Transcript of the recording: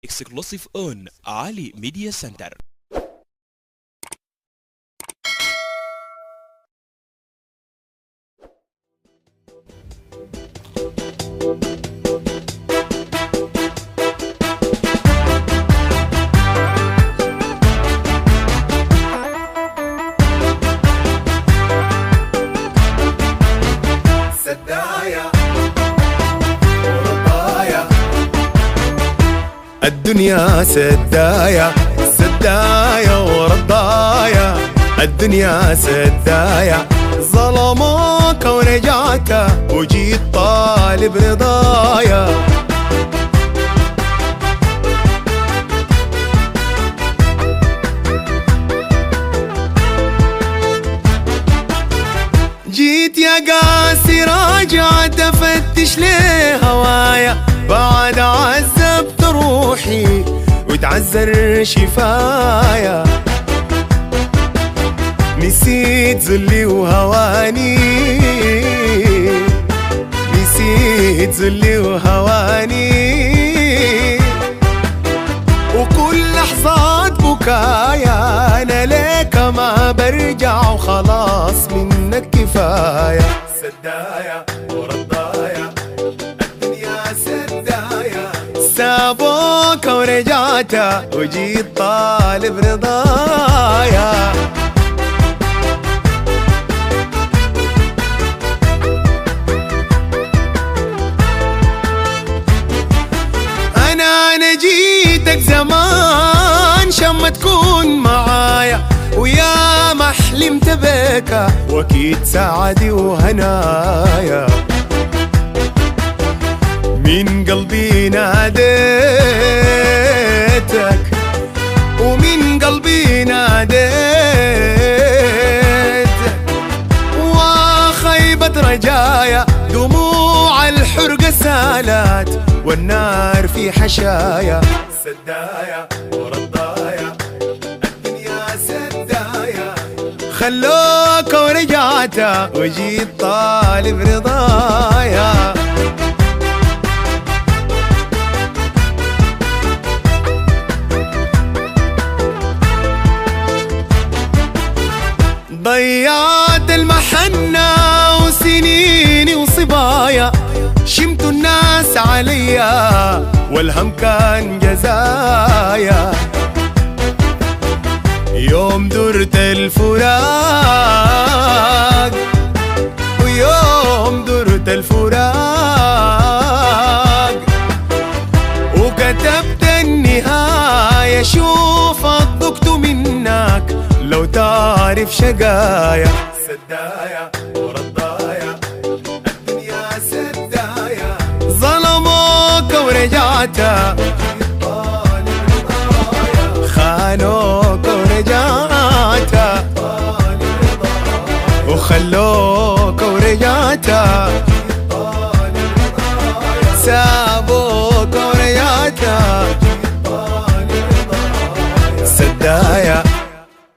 Exclusive on Ali Media Center. الدنيا سدايا سدايا ورضايا، الدنيا سدايا ظلموك ورجعت وجيت طالب رضايا. جيت يا قاسي راجع تفتش ليه هوايا، بعد عذبت روحي وتعذر شفايا. نسيت ذلي وهواني، نسيت ذلي وهواني، وكل لحظات بكايا أنا ليك ما برجع وخلاص منك كفاية. سدايا ورضايا الدنيا سدايا، سابوك ورجعت وجيت طالب رضايا. أنا جيتك زمان شم تكون معايا، ويا ما حلمت بك واكيد سعدي وهنايا. من قلبي ناديتك ومن قلبي ناديتك، وخيبة رجايا دموع الحرقة سالت والنار في حشايا. سدايا ورضايا الدنيا سدايا، خلوك ورجعت وجيت طالب رضايا. ضيعت المحنة وسنيني وصبايا، شمتوا الناس عليا والهم كان جزايا. يوم درت الفراق ويوم درت الفراق، وكتبت النهاية شوف ضقت منك لو تعرف شقايا. سدايا ورضايا الدنيا سدايا، ظلموك ورجعت خانوك ورجعت وخلوك ورجعت